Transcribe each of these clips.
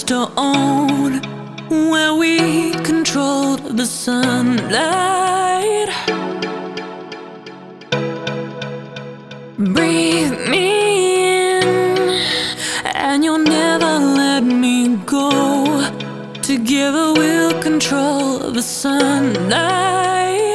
used to own, where we controlled the sunlight. Breathe me in, and you'll never let me go. Together we'll control the sunlight.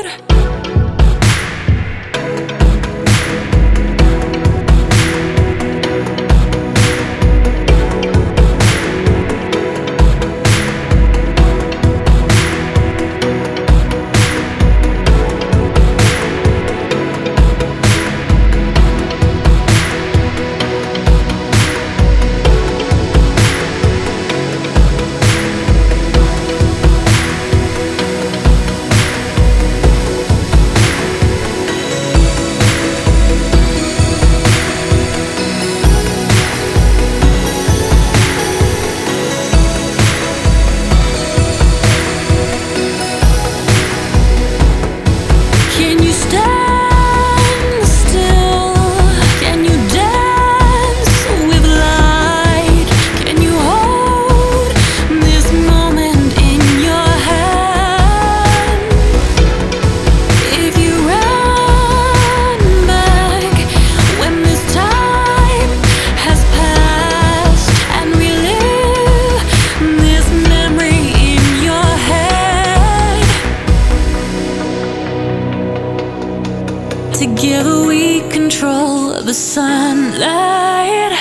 Together we control the sunlight.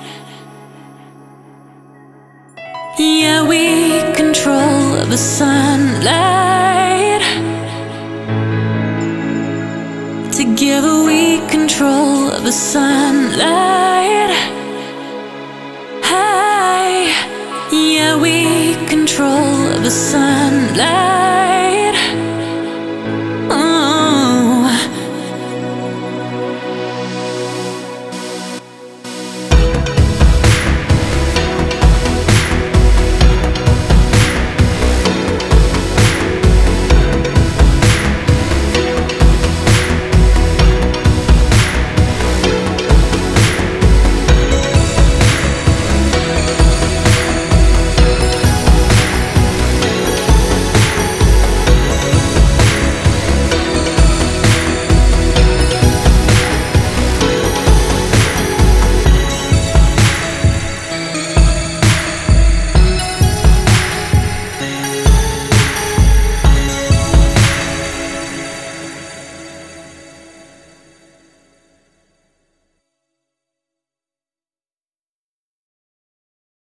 Yeah, we control the sunlight. Together we control the sunlight. Hi. Yeah, we control the sunlight.